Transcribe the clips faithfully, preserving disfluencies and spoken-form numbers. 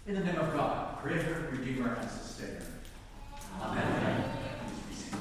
In the name of God, Creator, Redeemer, and Sustainer. Amen. Amen. Please be seated.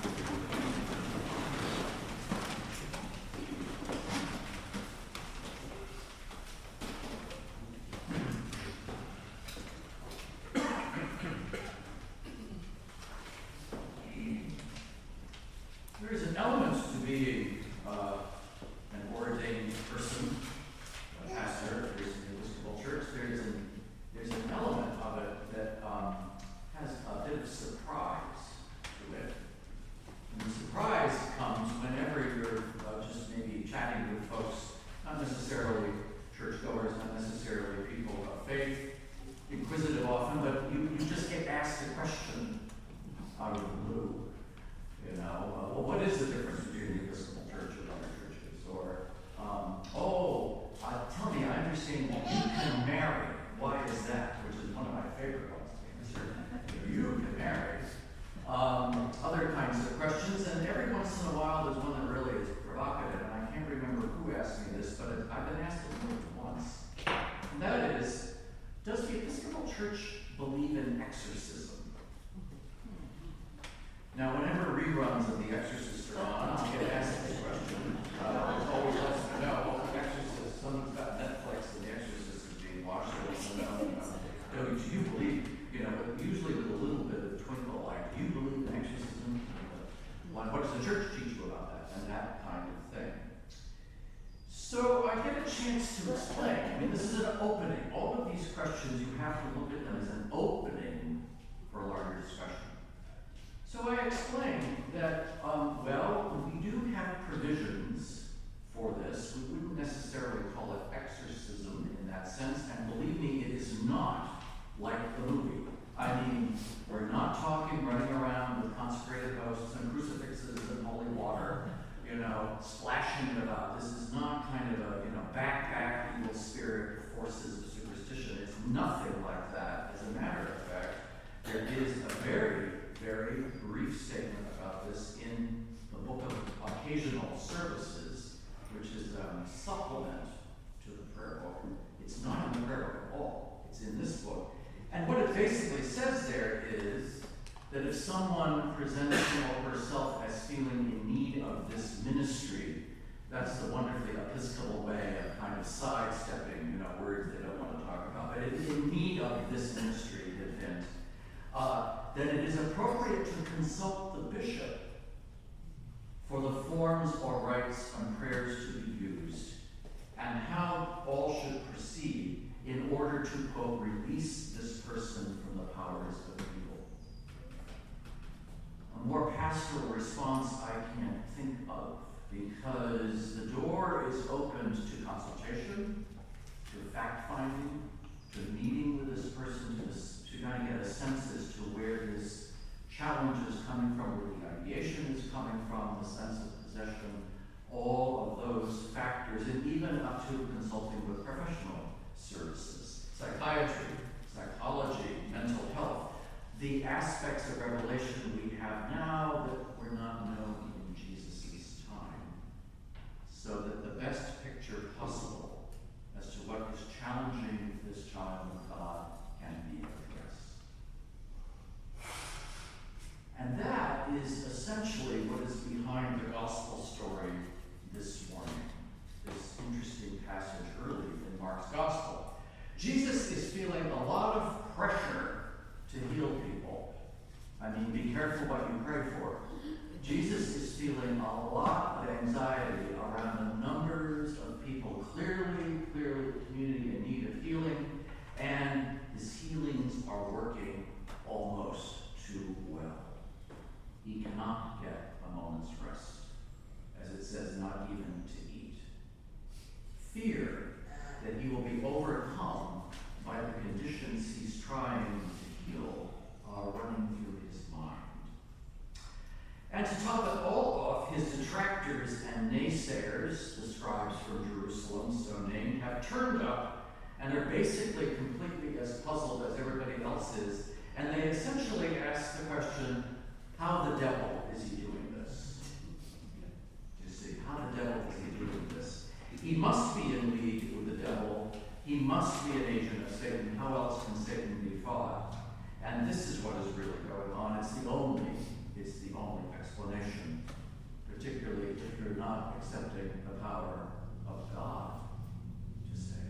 There is an element to being uh, an ordained person, a pastor. There's an Episcopal church. There's an There's an element of it that um, has a bit of surprise to it. And the surprise comes whenever you're uh, just maybe chatting with folks, not necessarily churchgoers, not necessarily people of faith, inquisitive often, but you, you just get asked a question out of the blue. You know, uh, well, what is the difference between the Episcopal Church and other churches? Or, um, oh, uh, tell me, I understand that you can marry. Why is that? Which is one of my favorite ones to answer. You can marry. Um, other kinds of questions, and every once in a while there's one that really is provocative, and I can't remember who asked me this, but I've been asked it more than once. And that is, does the Episcopal Church believe in exorcism? Now, whenever reruns of The Exorcist are on, I'll get asked this question. Uh, it's always lets me know, well, The Exorcist, someone's got Netflix, and The Exorcist is being watched. So, no, do you believe, you know, usually with a little bit of twinkle, like, do you believe in exorcism? What, what does the church teach you about that? And that kind of thing. So I get a chance to explain. I mean, this is an opening. All of these questions, you have to look at them as an opening for a larger discussion. So I explained that, um, well, we do have provisions for this. We wouldn't necessarily call it exorcism in that sense, and believe me, it is not like the movie. I mean, we're not talking running around with consecrated hosts and crucifixes and holy water, you know, splashing it about. This is not kind of a, you know, backpack evil spirit forces of superstition. It's nothing like that. As a matter of fact, there is a very, very brief statement about this in the Book of Occasional Services, which is a um, supplement to the prayer book. It's not in the prayer book at all. It's in this book. And what it basically says there is that if someone presents him or herself as feeling in need of this ministry, that's the wonderfully Episcopal way of kind of sidestepping, you know, words they don't want to talk about, but if in need of this ministry, event, uh, then it is appropriate to consult the bishop for the forms or rites and prayers to be used, and how all should proceed in order to, quote, release this person from the powers of evil. A more pastoral response I can't think of, because the door is opened to consultation, to fact-finding, to meeting with this person, to, this, to kind of get a sense as to where this challenge is coming from, where the ideation is coming from, the sense of possession, all of those factors, and even up to consulting with professional services, psychiatry, psychology, mental health, the aspects of revelation we have now that were not known in Jesus' time, so that the best picture possible as to what is challenging this child of God can be addressed. And that is essentially what is behind the gospel story this morning, this interesting passage early in Mark's gospel. Jesus is feeling a lot of pressure to heal people. I mean, be careful what you pray for. Jesus is feeling a lot of anxiety around the numbers of people clearly, clearly the community in need of healing, and his healings are working almost too well. He cannot get a moment's rest, as it says, not even to eat. Fear that he will be overcome by the conditions he's trying to heal are running through his mind. And to top it all off, his detractors and naysayers, the scribes from Jerusalem, so named, have turned up and are basically completely as puzzled as everybody else is, and they essentially ask the question, how the devil is he doing this? You see, how the devil is he doing this? He must be in league with the devil. He must be an agent of Satan. How else can Satan be fought? And this is what is really going on. It's the only, it's the only explanation, particularly if you're not accepting the power of God to save.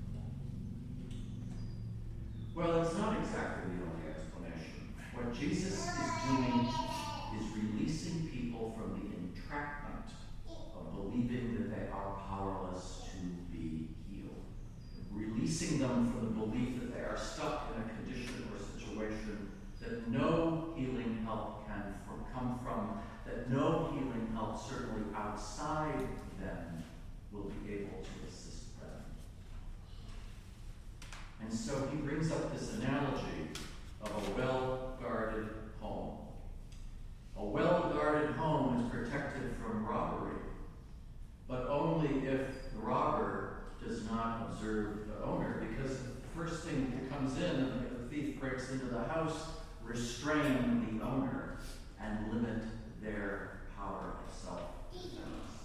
Well, it's not exactly the only explanation. What Jesus is doing is releasing people from the entrapment of believing that they are powerless to be healed. Releasing them from the belief that they are stuck in a condition or situation that no healing help can from, come from, that no healing help, certainly outside them, will be able to assist them. And so he brings up this analogy of a well-guarded home. A well-guarded home is protected from robbery, but only if the robber does not observe the owner, because the first thing that comes in and the thief breaks into the house, restrain the owner and limit their power of self-defense.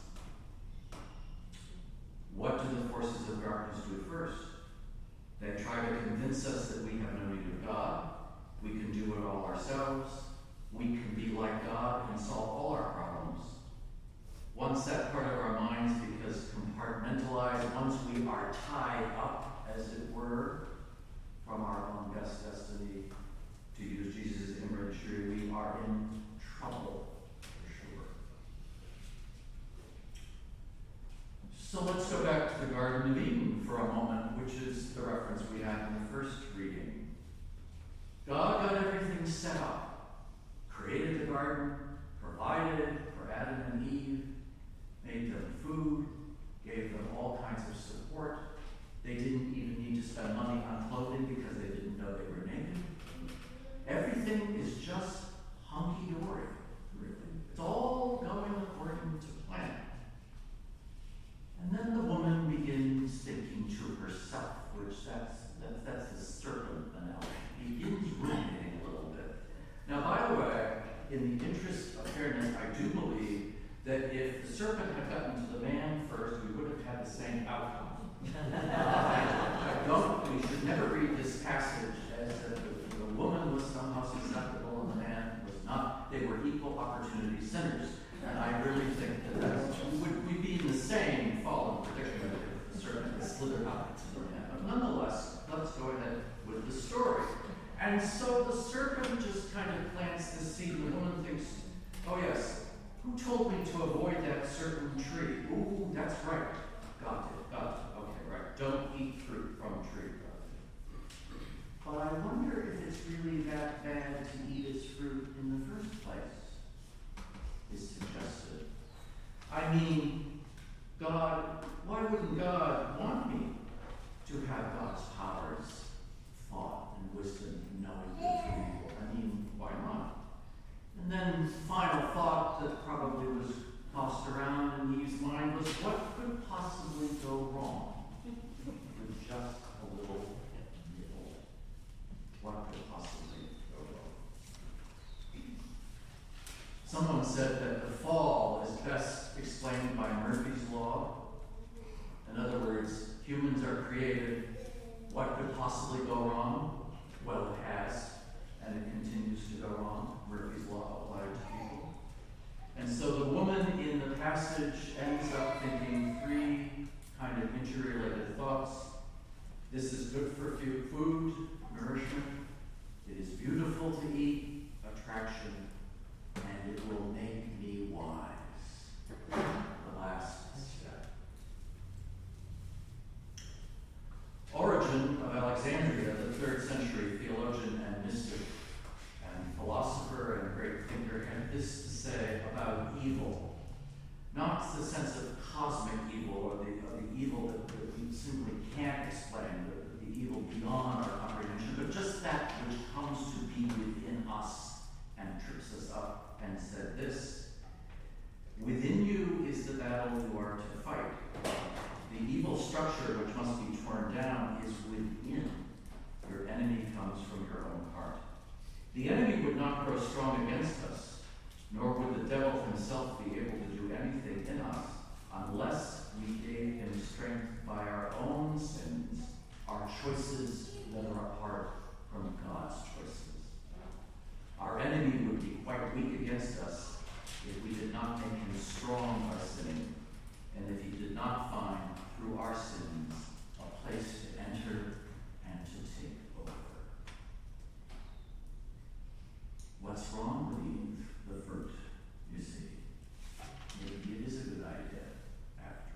What do the forces of darkness do first? They try to convince us that we have no need of God, we can do it all ourselves, we can be like God and solve all our problems. Once that part of our minds becomes compartmentalized, once we are tied up, as it were, from our own best destiny, to use Jesus' imagery, we are in trouble, for sure. So let's go back to the Garden of Eden for a moment, which is the reference we had in the first reading. God got everything set up, created the garden, provided for Adam and Eve, made them food, gave them all kinds of support. They didn't even need to spend money on clothing because they didn't know they were naked. Everything is just hunky-dory, really. It's all going according to plan. And then the woman begins thinking to herself, which that's, that's, that's the serpent analogy. Begins ruminating a little bit. Now, by the way, in the interest of fairness, I do believe that if the serpent had gotten to the man first, we would have had the same outcome. I don't, we should never read this passage as if the, the woman was somehow susceptible and the man was not. They were equal opportunity sinners. And I really think that that's, would we be in the same fallen predicament if the serpent had slithered up to the man. But nonetheless, let's go ahead with the story. And so the serpent just kind of plants the seed, and the woman thinks, oh yes, who told me to avoid that certain tree? Ooh, that's right. Got it, got it. Okay, right. Don't eat fruit from a tree. But I wonder if it's really that bad to eat its fruit in the first place, is suggested. I mean, God, why wouldn't God want me to have God's powers, thought, and wisdom, and knowing good from evil? I mean, why not? And then final thought that probably was tossed around in Eve's mind was, what could possibly go wrong with just a little nibble? What could possibly go wrong? Someone said that the fall is best explained by Murphy's Law. In other words, humans are created. What could possibly go wrong? Well, it has, and it continues to go wrong. Murphy's Law applied to people. And so the woman in the passage ends up thinking three kind of interrelated thoughts. This is good for food, nourishment. It is beautiful to eat, attraction, and it will make me wise. The last step. Origen of Alexandria, the third century theologian and mystic and philosopher and great thinker, had this to say about evil. Not the sense of cosmic evil or the, or the evil that, that we simply can't explain, the, the evil beyond our comprehension, but just that which comes to be within us and trips us up, and said this: within you is the battle you are to fight. The evil structure which must be torn down is within. Your enemy comes from your own heart. The enemy would not grow strong against us, nor would the devil himself be able to do anything in us unless we gave him strength by our own sin choices that are apart from God's choices. Our enemy would be quite weak against us if we did not make him strong by sinning, and if he did not find through our sins a place to enter and to take over. What's wrong with Eve? The fruit, you see. Maybe it is a good idea, after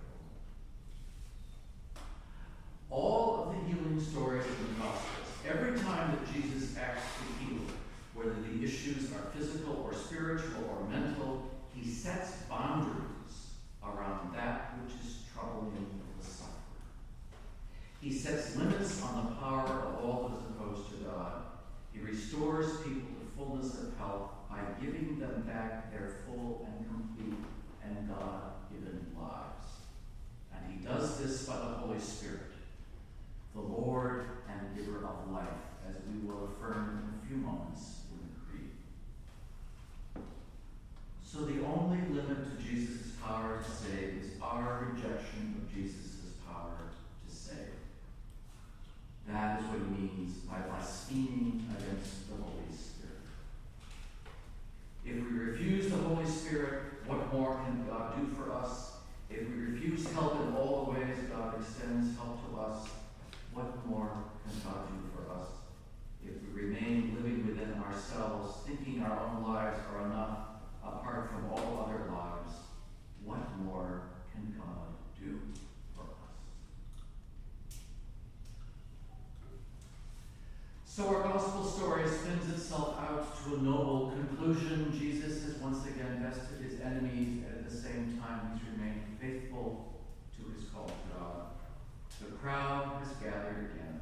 all. All of the healing stories in the Gospels, every time that Jesus acts to heal, whether the issues are physical or spiritual or mental, he sets boundaries around that which is troubling the sufferer. He sets limits on the power of all that is opposed to God. He restores people to fullness of health by giving them back their full and complete and God-given lives. And he does this by the Holy Spirit, the Lord and giver of life, as we will affirm in a few moments in the Creed. So the only limit to Jesus' power to save is our rejection of Jesus' power to save. That is what he means by blaspheming against the Holy Spirit. If we refuse the Holy Spirit, what more can God do for us? If we refuse help in all the ways God extends help to us, what more can God do for us? If we remain living within ourselves, thinking our own lives are enough apart from all other lives, what more can God do for us? So our gospel story spins itself out to a noble conclusion. Jesus has once again bested his enemies, and at the same time he's remained faithful to his call to God. The crowd has gathered again.